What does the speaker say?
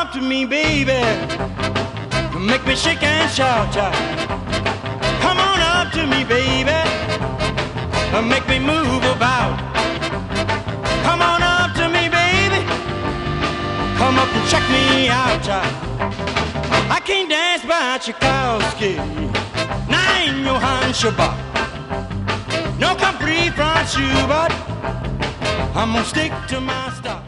up to me, baby. Make me shake and shout, child. Come on up to me, baby. Make me move about. Come on up to me, baby. Come up and check me out, child. I can't dance by Tchaikovsky. Nine Johann Schubert. No Capri from Schubert. I'm gonna stick to my stuff.